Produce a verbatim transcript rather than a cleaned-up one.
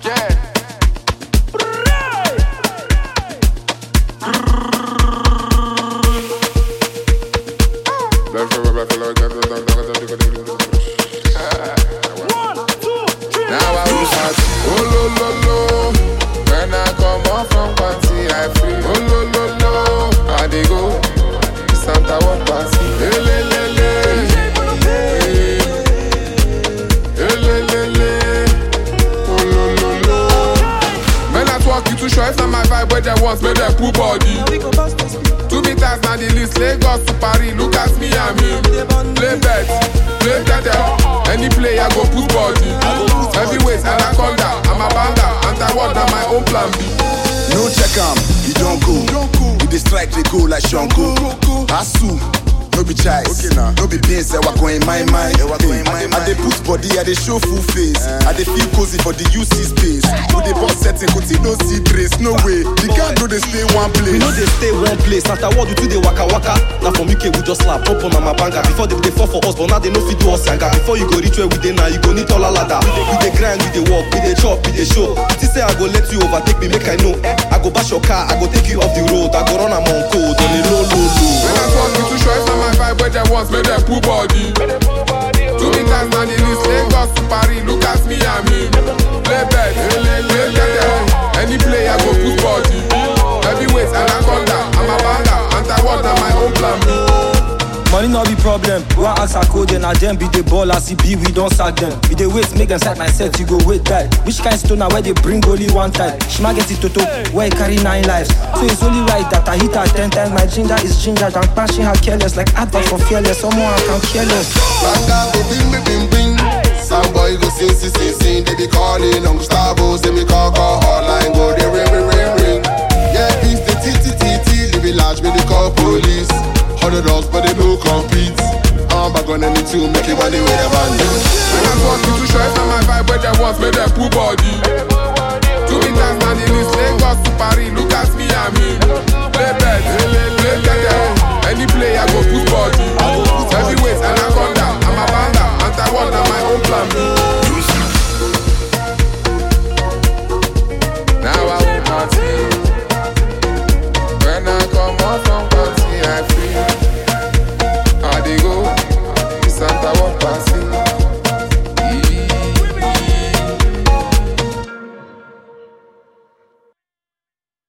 Yeah. Now I will start. Oh lo lo lo. When I come off from party, I feel. Oh lo lo lo. I dey go. Santa walk party. Hey le le le. Hey le le le. Oh lo lo lo. Men at work, you too sure it's not my vibe, but they want me they pull body. Two meters now the list, Lagos to Paris. Look at me and me. Play bet, play better. Any player go put body. Heavyweight anaconda, I'm a banger. Anti-world na my own plan B. No check am, you don't go. You dey strike they go like Shanko. Asu, no be choice. Okay, nah. No be beans that walk in my mind. Hey, I dey put body, I dey show full face. I dey feel cozy for the U C space. No dey boss setting, continue no see trace. No way, the gang no dey stay one place. We know they stay one place. After what we do they waka waka. Now from U K we just slap up on my banga. Before they, they fall for us, but now they no fit do us younger. Before you go reach where we dey now, you go need all a ladder. We dey grind, we dey walk, we dey chop, we dey show. She say I go let you overtake me, make I know. I go bash your car, I go take you off the road. I go run am on code on the low, low, low. When I talk, you too sure it's not my vibe, but they want me they pull body. Two meters now the list, Lagos to Paris. Look at me and me. Play bet, play better. Any player go put body. Heavyweight anaconda, I'm a banger. Anti-world na my own plan B. Money not be problem. One ask a code and I them be the ball as it be, we don't sack them. We the waste, make them set my set, you go wait that. Which kind stoner where they bring only one time? Shima get it toto, where I carry nine lives. So it's only right that I hit her ten times. My ginger is ginger, I'm punching her careless. Like advert for fearless, someone I can careless. Banga go bing bing bing bing. Some boy go sing sing sing sing. They be calling on Gustavo, say me call call hotline, go they ring ring ring ring. Yeah, beats the T T T T. They be large, me they call police. Hundred dollars, but they no compete. I'm back on any two, make it money with a band. When I talk, you too sure it's not my vibe, but they want me they pull body. Two meters now the list, Lagos to Paris. Look at me and me. Play bet, play better. Any player go put body. Heavyweight anaconda, I'm a banger. Anti-world na my own plan B.